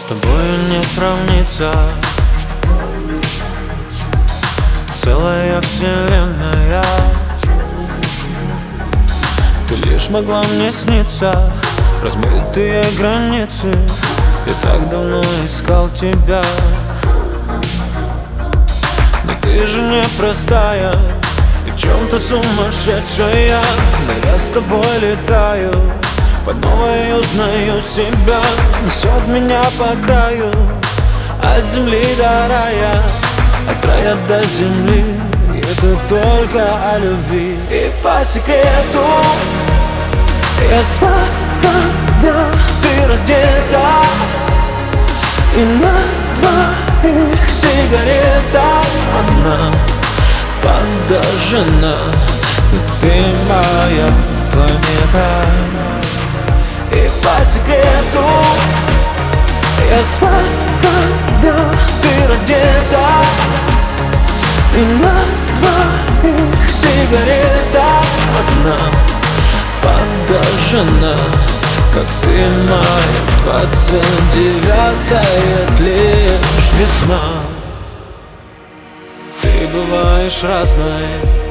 тобой не сравнится целая вселенная. Ты лишь могла мне сниться, размытые границы. Я так давно искал тебя, но ты же непростая и в чем-то сумасшедшая. Но я с тобой летаю, под новой узнаю себя. Несет меня по краю, от земли до рая, от рая до земли. И это только о любви. И по секрету я слышу, когда ты раздета, и на твоих сигаретах одна подожжена. Ты моя планета. И по секрету я слышу, когда ты раздета, и на твоих сигаретах одна подожжена, как ты моя 29-я, тлеешь весна. Ты бываешь разной,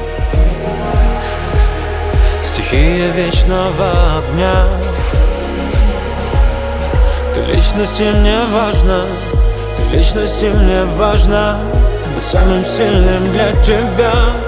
стихия вечного огня. Ты личности мне важна, ты личности мне важна, быть самым сильным для тебя.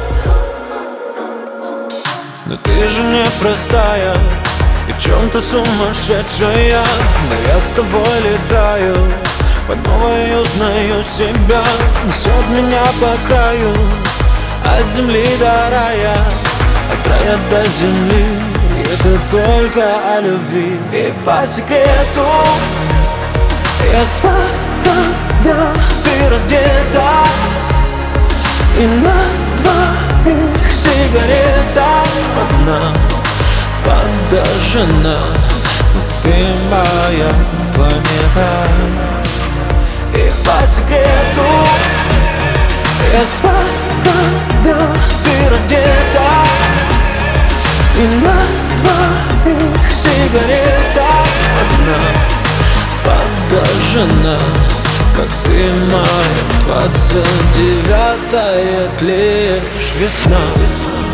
Но ты же непростая и в чем-то сумасшедшая. Но я с тобой летаю, под новой узнаю себя. Несет меня по краю, от земли до рая, от рая до земли. И это только о любви. И по секрету я слышу, когда ты раздета, и на твоих сигаретах одна подожжена. Ты моя планета. И по секрету я слышу, когда ты раздета, и на твоих сигаретах одна подожжена, как ты моя 29-я, тлеешь весна.